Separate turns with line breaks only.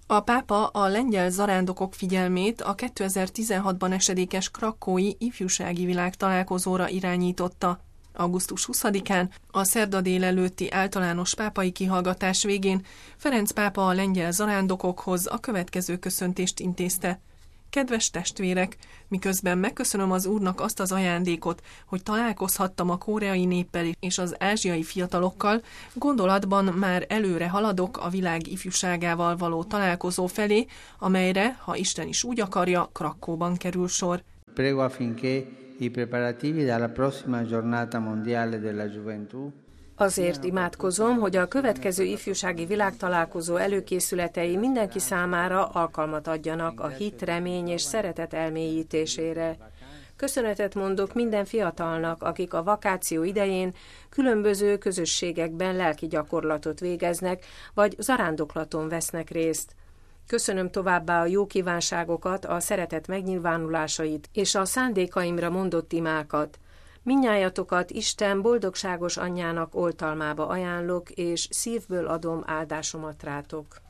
A pápa a lengyel zarándokok figyelmét a 2016-ban esedékes krakkói ifjúsági világtalálkozóra irányította. Augusztus 20-án, a szerda délelőtti általános pápai kihallgatás végén Ferenc pápa a lengyel zarándokokhoz a következő köszöntést intézte. Kedves testvérek, miközben megköszönöm az Úrnak azt az ajándékot, hogy találkozhattam a koreai néppel és az ázsiai fiatalokkal, gondolatban már előre haladok a világ ifjúságával való találkozó felé, amelyre, ha Isten is úgy akarja, Krakkóban kerül sor.
Prego affinché i preparativi dalla prossima giornata mondiale della gioventù.
Azért imádkozom, hogy a következő ifjúsági világtalálkozó előkészületei mindenki számára alkalmat adjanak a hit, remény és szeretet elmélyítésére. Köszönetet mondok minden fiatalnak, akik a vakáció idején különböző közösségekben lelki gyakorlatot végeznek, vagy zarándoklaton vesznek részt. Köszönöm továbbá a jó kívánságokat, a szeretet megnyilvánulásait és a szándékaimra mondott imákat. Mindnyájatokat Isten boldogságos anyjának oltalmába ajánlok, és szívből adom áldásomat rátok.